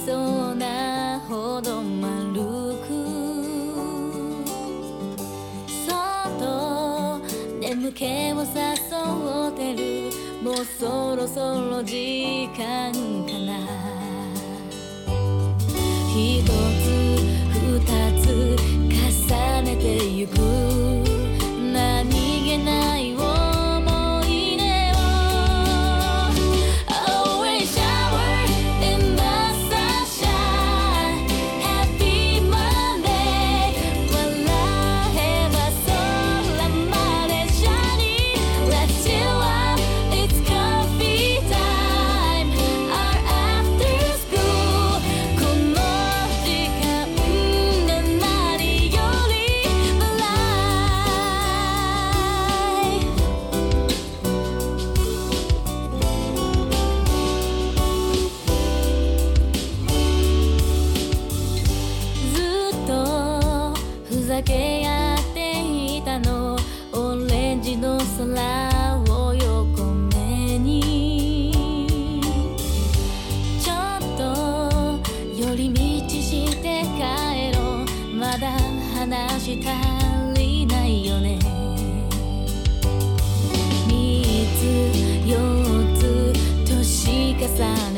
そうなほど丸くそっと眠気を誘ってる。もうそろそろ時間かな。一つ二つ重ねてゆく何気ない思い出を Always shower in the sunshine Happy Monday 笑えば空まで Shiny Let's chill out It's coffee time Our after school この時間が何より ずっとふざけ合っていたの。オレンジの空を横目にちょっと寄り道して帰ろう。まだ話足りないよね。3つ4つ年重ね